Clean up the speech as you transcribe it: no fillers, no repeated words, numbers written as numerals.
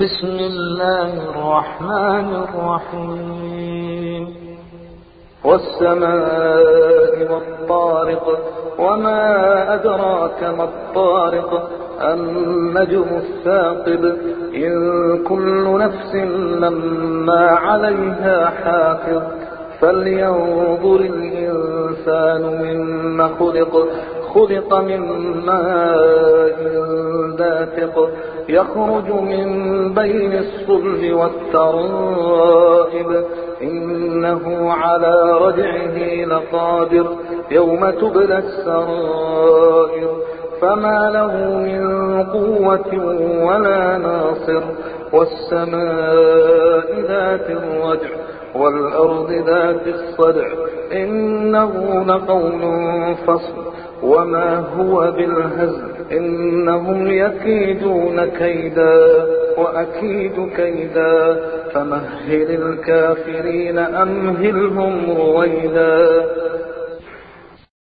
بسم الله الرحمن الرحيم والسماء والطارق وما أدراك ما الطارق النجم الثاقب إن كل نفس لما عليها حافظ فلينظر الإنسان مما خلق من ماء دافق يخرج من بين الصلب والترائب إنه على رجعه لقادر يوم تبلى السرائر فما له من قوة ولا ناصر والسماء ذات الرجع والأرض ذات الصدع إنه لقول فصل وما هو بالهزل إنهم يكيدون كيدا وأكيد كيدا فمهل الكافرين أمهلهم رويدا